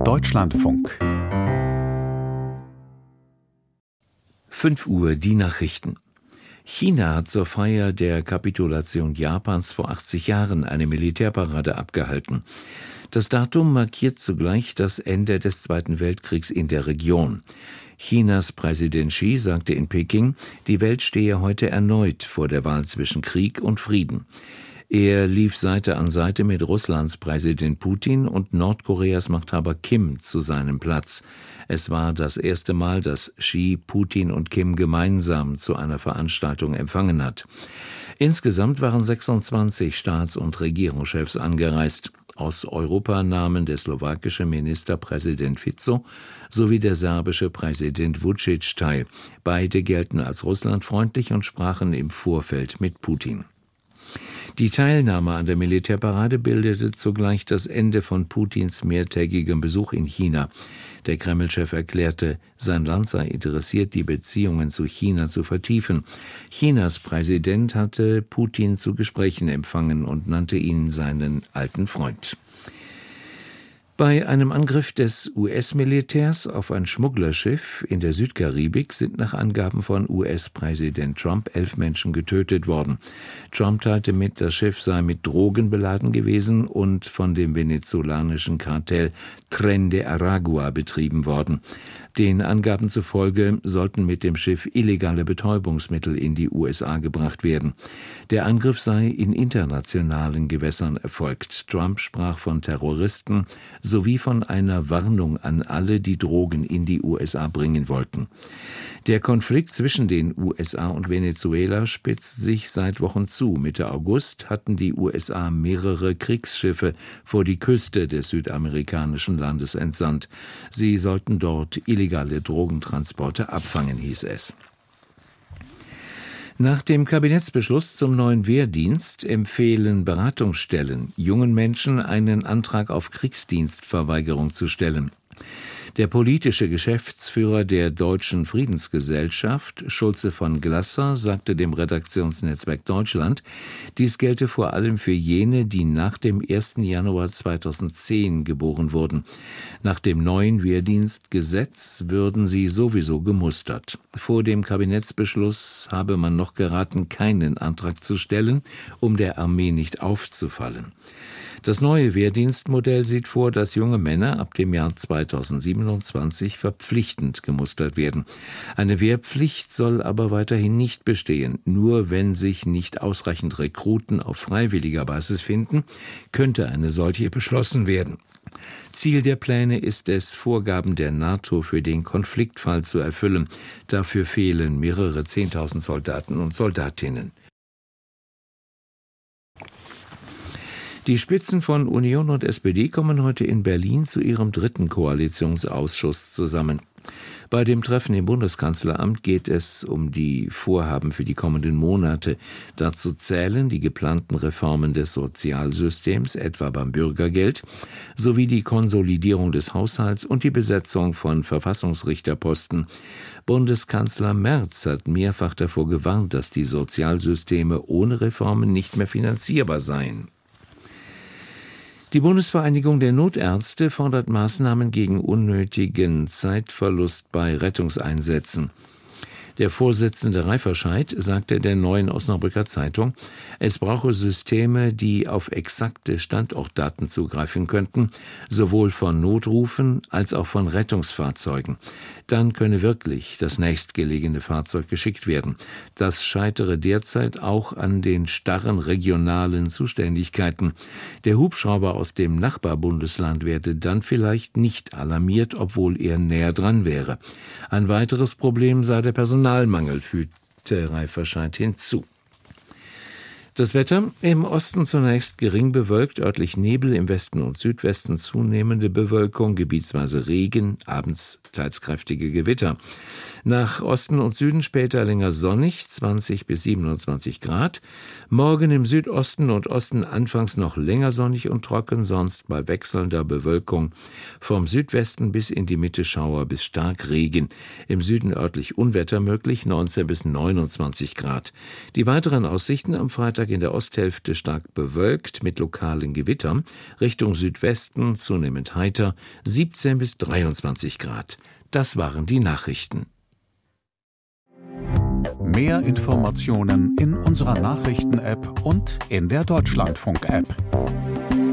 Deutschlandfunk. 5 Uhr, die Nachrichten. China hat zur Feier der Kapitulation Japans vor 80 Jahren eine Militärparade abgehalten. Das Datum markiert zugleich das Ende des Zweiten Weltkriegs in der Region. Chinas Präsident Xi sagte in Peking, die Welt stehe heute erneut vor der Wahl zwischen Krieg und Frieden. Er lief Seite an Seite mit Russlands Präsident Putin und Nordkoreas Machthaber Kim zu seinem Platz. Es war das erste Mal, dass Xi Putin und Kim gemeinsam zu einer Veranstaltung empfangen hat. Insgesamt waren 26 Staats- und Regierungschefs angereist. Aus Europa nahmen der slowakische Ministerpräsident Fico sowie der serbische Präsident Vučić teil. Beide gelten als russlandfreundlich und sprachen im Vorfeld mit Putin. Die Teilnahme an der Militärparade bildete zugleich das Ende von Putins mehrtägigem Besuch in China. Der Kreml-Chef erklärte, sein Land sei interessiert, die Beziehungen zu China zu vertiefen. Chinas Präsident hatte Putin zu Gesprächen empfangen und nannte ihn seinen alten Freund. Bei einem Angriff des US-Militärs auf ein Schmugglerschiff in der Südkaribik sind nach Angaben von US-Präsident Trump 11 Menschen getötet worden. Trump teilte mit, das Schiff sei mit Drogen beladen gewesen und von dem venezolanischen Kartell Tren de Aragua betrieben worden. Den Angaben zufolge sollten mit dem Schiff illegale Betäubungsmittel in die USA gebracht werden. Der Angriff sei in internationalen Gewässern erfolgt. Trump sprach von Terroristen sowie von einer Warnung an alle, die Drogen in die USA bringen wollten. Der Konflikt zwischen den USA und Venezuela spitzt sich seit Wochen zu. Mitte August hatten die USA mehrere Kriegsschiffe vor die Küste des südamerikanischen Landes entsandt. Sie sollten dort illegale Drogentransporte abfangen, hieß es. Nach dem Kabinettsbeschluss zum neuen Wehrdienst empfehlen Beratungsstellen jungen Menschen, einen Antrag auf Kriegsdienstverweigerung zu stellen. Der politische Geschäftsführer der Deutschen Friedensgesellschaft, Schulze von Glasser, sagte dem Redaktionsnetzwerk Deutschland, dies gelte vor allem für jene, die nach dem 1. Januar 2010 geboren wurden. Nach dem neuen Wehrdienstgesetz würden sie sowieso gemustert. Vor dem Kabinettsbeschluss habe man noch geraten, keinen Antrag zu stellen, um der Armee nicht aufzufallen. Das neue Wehrdienstmodell sieht vor, dass junge Männer ab dem Jahr 2027 verpflichtend gemustert werden. Eine Wehrpflicht soll aber weiterhin nicht bestehen. Nur wenn sich nicht ausreichend Rekruten auf freiwilliger Basis finden, könnte eine solche beschlossen werden. Ziel der Pläne ist es, Vorgaben der NATO für den Konfliktfall zu erfüllen. Dafür fehlen mehrere 10.000 Soldaten und Soldatinnen. Die Spitzen von Union und SPD kommen heute in Berlin zu ihrem 3. Koalitionsausschuss zusammen. Bei dem Treffen im Bundeskanzleramt geht es um die Vorhaben für die kommenden Monate. Dazu zählen die geplanten Reformen des Sozialsystems, etwa beim Bürgergeld, sowie die Konsolidierung des Haushalts und die Besetzung von Verfassungsrichterposten. Bundeskanzler Merz hat mehrfach davor gewarnt, dass die Sozialsysteme ohne Reformen nicht mehr finanzierbar seien. Die Bundesvereinigung der Notärzte fordert Maßnahmen gegen unnötigen Zeitverlust bei Rettungseinsätzen. Der Vorsitzende Reiferscheid sagte der Neuen Osnabrücker Zeitung, es brauche Systeme, die auf exakte Standortdaten zugreifen könnten, sowohl von Notrufen als auch von Rettungsfahrzeugen. Dann könne wirklich das nächstgelegene Fahrzeug geschickt werden. Das scheitere derzeit auch an den starren regionalen Zuständigkeiten. Der Hubschrauber aus dem Nachbarbundesland werde dann vielleicht nicht alarmiert, obwohl er näher dran wäre. Ein weiteres Problem sei der Personalmangel, fügte Reiferscheid hinzu. Das Wetter: im Osten zunächst gering bewölkt, örtlich Nebel, im Westen und Südwesten zunehmende Bewölkung, gebietsweise Regen, abends teils kräftige Gewitter. Nach Osten und Süden später länger sonnig, 20 bis 27 Grad. Morgen im Südosten und Osten anfangs noch länger sonnig und trocken, sonst bei wechselnder Bewölkung. Vom Südwesten bis in die Mitte Schauer bis stark Regen. Im Süden örtlich Unwetter möglich, 19 bis 29 Grad. Die weiteren Aussichten: am Freitag in der Osthälfte stark bewölkt mit lokalen Gewittern. Richtung Südwesten zunehmend heiter, 17 bis 23 Grad. Das waren die Nachrichten. Mehr Informationen in unserer Nachrichten-App und in der Deutschlandfunk-App.